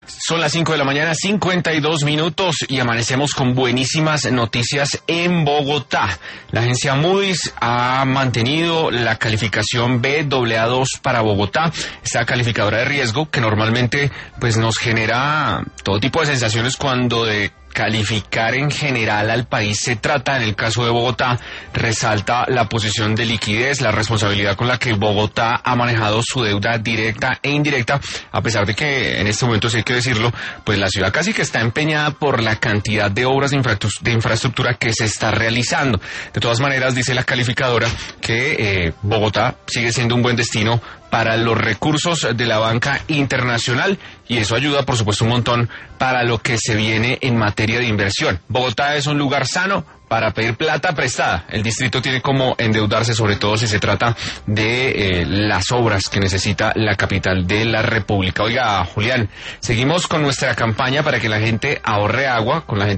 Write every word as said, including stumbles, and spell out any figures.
Son las cinco de la mañana, cincuenta y dos minutos, y amanecemos con buenísimas noticias en Bogotá. La agencia Moody's ha mantenido la calificación B A dos para Bogotá, esta calificadora de riesgo que normalmente pues nos genera todo tipo de sensaciones cuando de calificar en general al país se trata. En el caso de Bogotá, resalta la posición de liquidez, la responsabilidad con la que Bogotá ha manejado su deuda directa e indirecta, a pesar de que en este momento, sí hay que decirlo, pues la ciudad casi que está empeñada por la cantidad de obras de, infra de infraestructura que se está realizando. De todas maneras, dice la calificadora que eh, Bogotá sigue siendo un buen destino para los recursos de la banca internacional, y eso ayuda, por supuesto, un montón para lo que se viene en materia de inversión. Bogotá es un lugar sano para pedir plata prestada. El distrito tiene como endeudarse, sobre todo si se trata de eh, las obras que necesita la capital de la República. Oiga, Julián, seguimos con nuestra campaña para que la gente ahorre agua, con la gente